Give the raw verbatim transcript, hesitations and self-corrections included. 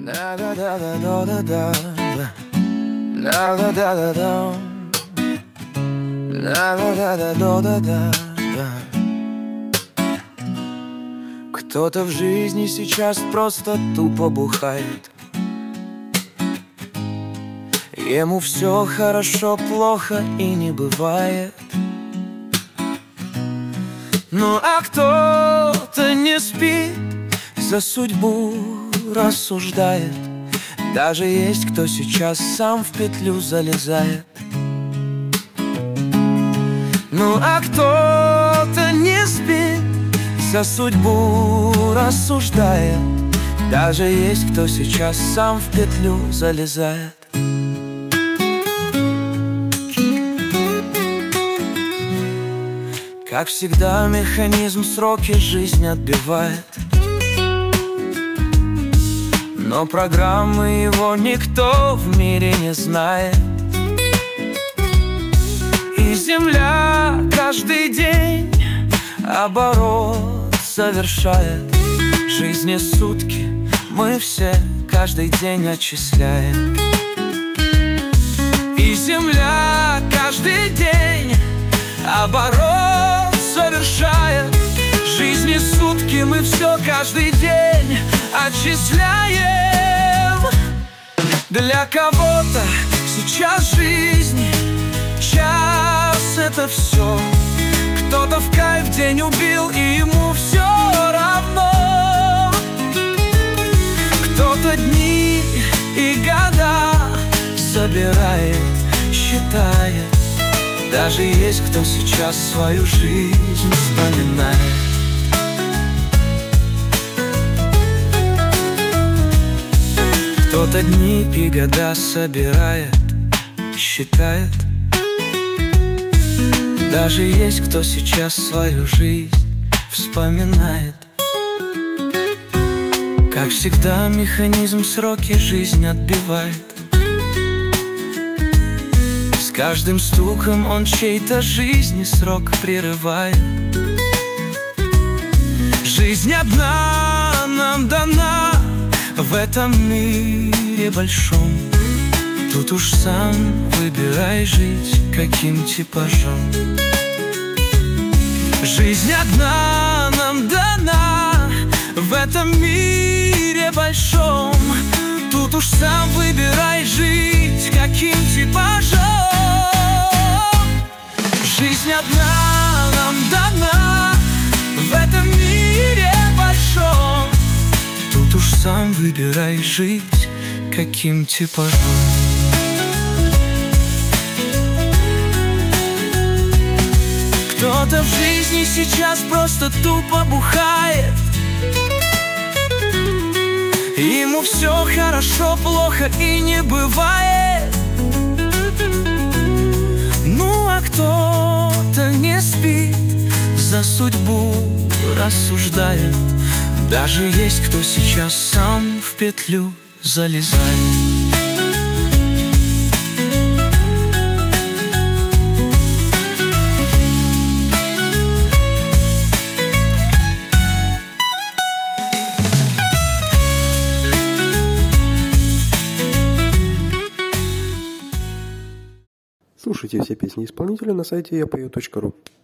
Да-да-да-да-да-да-да. Да-да-да-да-да. Да-да-да-да-да-да-да. Кто-то в жизни сейчас просто тупо бухает. Ему все хорошо, плохо и не бывает. Ну а кто-то не спит, за судьбу рассуждает. Даже есть кто сейчас сам в петлю залезает. Ну а кто-то не спит, за судьбу рассуждает. Даже есть кто сейчас сам в петлю залезает. Как всегда, механизм сроки жизнь отбивает. Но программы его никто в мире не знает. И Земля каждый день оборот совершает. Жизни сутки мы все каждый день отчисляем. И Земля каждый день оборот совершает. Жизни сутки мы все каждый день отчисляем. Для кого-то сейчас жизнь час — это все. Кто-то в кайф день убил, и ему все равно. Кто-то дни и года собирает, считает. Даже есть кто сейчас свою жизнь вспоминает. Кто-то дни и года собирает, считает. Даже есть кто сейчас свою жизнь вспоминает. Как всегда, механизм сроки жизнь отбивает. С каждым стуком он чей-то жизни срок прерывает. Жизнь одна нам дана в этом мире большом. Тут уж сам выбирай жить каким типажом. Жизнь одна нам дана в этом мире большом. Тут уж сам выбирай жить каким типажом. Жизнь одна нам дана в этом мире большом. Тут уж сам выбирай жить каким типажом. Кто-то в жизни сейчас просто тупо бухает. Ему все хорошо, плохо и не бывает. Ну а кто-то не спит, за судьбу рассуждает. Даже есть кто сейчас сам в петлю залезает. Слушайте все песни исполнителя на сайте я пою точка ру.